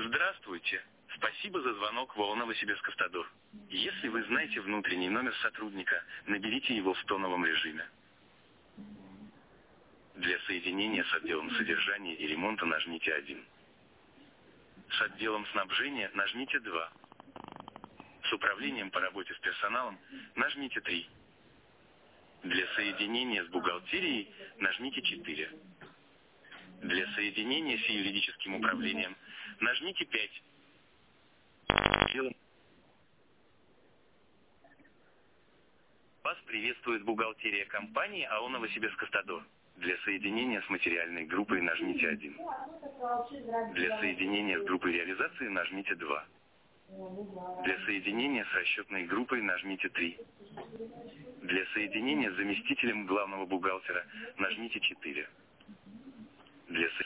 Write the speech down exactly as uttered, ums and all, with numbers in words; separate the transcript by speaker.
Speaker 1: Здравствуйте. Спасибо за звонок в ООО «Новосибирск-Автодор». Если вы знаете внутренний номер сотрудника, наберите его в тоновом режиме. Для соединения с отделом содержания и ремонта нажмите один. С отделом снабжения нажмите два. С управлением по работе с персоналом нажмите три. Для соединения с бухгалтерией нажмите четыре. Для соединения с юридическим управлением нажмите пять. Вас приветствует бухгалтерия компании ООО «Новосибирск-Автодор». Для соединения с материальной группой нажмите один. Для соединения с группой реализации нажмите два. Для соединения с расчетной группой нажмите три. Для соединения с заместителем главного бухгалтера нажмите четыре. Для со...